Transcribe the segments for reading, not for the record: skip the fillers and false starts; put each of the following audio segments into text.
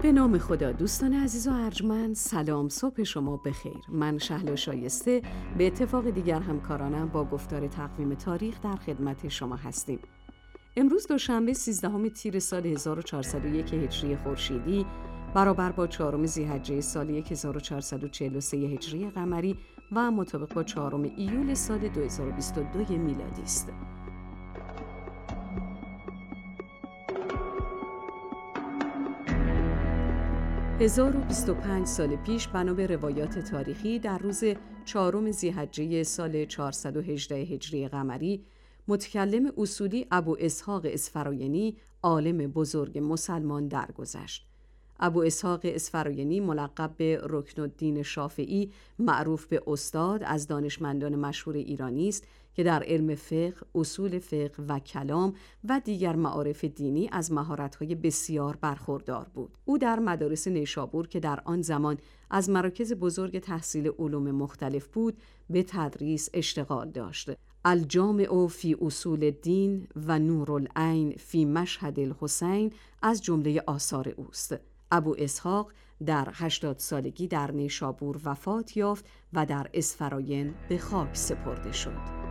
به نام خدا. دوستان عزیز و ارجمند، سلام، صبح شما بخیر. من شهلا شایسته به اتفاق دیگر همکارانم با گفتار تقویم تاریخ در خدمت شما هستیم. امروز دوشنبه 13 تیر سال 1401 هجری خورشیدی برابر با 4 ذی‌حجه سال 1443 هجری قمری و مطابق با 4 ایول سال 2022 میلادی است. 1025 سال پیش بنا به روایات تاریخی در روز 4 ذی‌حجه سال 418 هجری قمری متکلم اصولی ابو اسحاق اسفراینی عالم بزرگ مسلمان درگذشت. ابو اسحاق اسفراینی ملقب به رکن الدین شافعی معروف به استاد از دانشمندان مشهور ایرانی است که در علم فقه، اصول فقه و کلام و دیگر معارف دینی از مهارت‌های بسیار برخوردار بود. او در مدارس نیشابور که در آن زمان از مراکز بزرگ تحصیل علوم مختلف بود به تدریس اشتغال داشت. الجامع فی اصول الدین و نورالعین فی مشهد الحسین از جمله آثار اوست. ابو اسحاق در 80 سالگی در نیشابور وفات یافت و در اسفراین به خاک سپرده شد.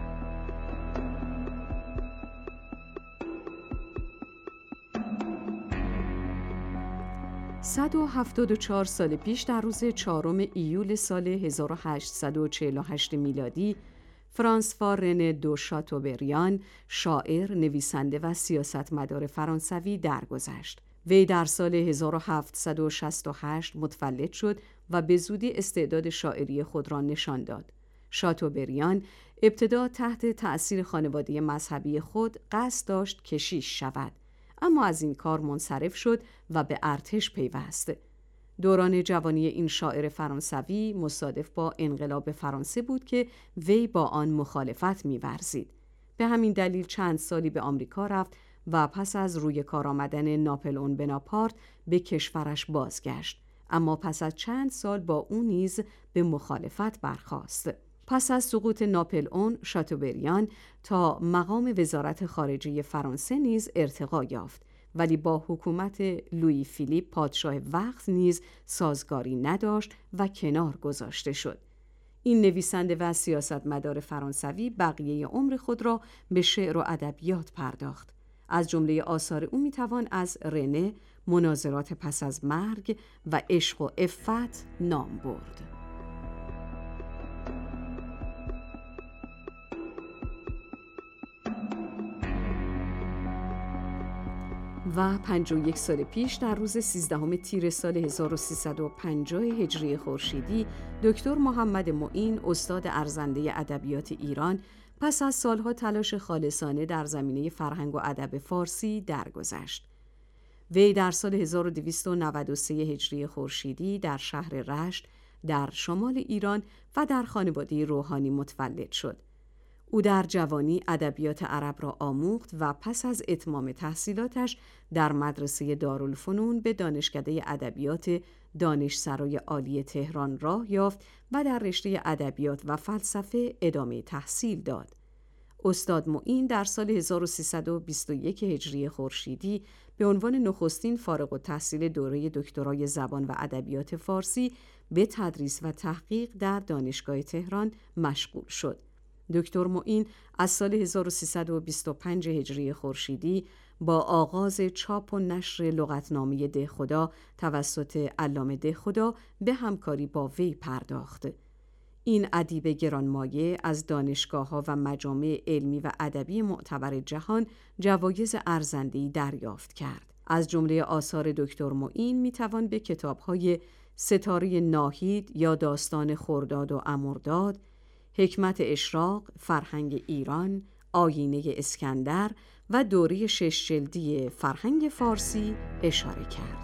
174 سال پیش در روز 4 ایول سال 1848 میلادی فرانسوا رنه دو شاتوبریان، شاعر، نویسنده و سیاستمدار فرانسوی درگذشت. وی در سال 1768 متولد شد و به زودی استعداد شاعری خود را نشان داد. شاتوبریان ابتدا تحت تأثیر خانواده مذهبی خود قصد داشت کشیش شود، اما از این کار منصرف شد و به ارتش پیوست. دوران جوانی این شاعر فرانسوی مصادف با انقلاب فرانسه بود که وی با آن مخالفت می‌ورزید. به همین دلیل چند سالی به آمریکا رفت و پس از روی کار آمدن ناپلئون بناپارت به کشورش بازگشت، اما پس از چند سال با او نیز به مخالفت برخاست. پس از سقوط ناپلئون، شاتوبریان تا مقام وزارت خارجه فرانسه نیز ارتقا یافت، ولی با حکومت لویی فیلیپ پادشاه وقت نیز سازگاری نداشت و کنار گذاشته شد. این نویسنده و سیاستمدار فرانسوی بقیه عمر خود را به شعر و ادبیات پرداخت. از جمله آثار او میتوان از رنه، مناظرات پس از مرگ و عشق و عفت نام برد. و 51 سال پیش در روز 13 تیر سال 1350 هجری خورشیدی دکتر محمد معین، استاد ارزنده ادبیات ایران، پس از سالها تلاش خالصانه در زمینه فرهنگ و ادب فارسی درگذشت. وی در سال 1293 هجری خورشیدی در شهر رشت در شمال ایران و در خانواده روحانی متولد شد. او در جوانی ادبیات عرب را آموخت و پس از اتمام تحصیلاتش در مدرسه دارالفنون به دانشکده ادبیات دانشسرای عالی تهران راه یافت و در رشته ادبیات و فلسفه ادامه تحصیل داد. استاد معین در سال 1321 هجری خورشیدی به عنوان نخستین فارغ التحصیل دوره دکترای زبان و ادبیات فارسی به تدریس و تحقیق در دانشگاه تهران مشغول شد. دکتر معین از سال 1325 هجری خورشیدی با آغاز چاپ و نشر لغتنامه دهخدا توسط علامه دهخدا به همکاری با وی پرداخت. این ادیب گرانمایه از دانشگاه‌ها و مجامع علمی و ادبی معتبر جهان جوایز ارزنده‌ای دریافت کرد. از جمله آثار دکتر معین میتوان به کتاب‌های ستاره ناهید یا داستان خرداد و امرداد، حکمت اشراق، فرهنگ ایران، آیینه اسکندر و دوره 6 جلدی فرهنگ فارسی اشاره کرد.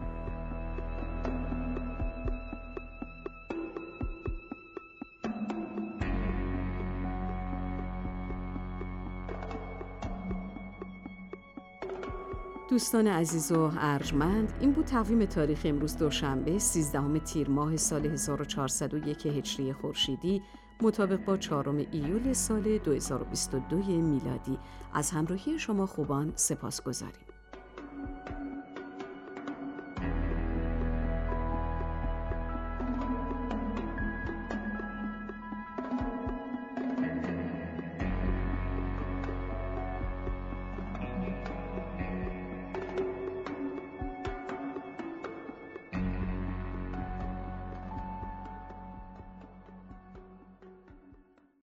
دوستان عزیز و ارجمند، این بود تقویم تاریخ امروز دوشنبه 13 تیر ماه سال 1401 هجری خورشیدی مطابق با 4 ایول سال 2022 میلادی. از همراهی شما خوبان سپاسگزاریم.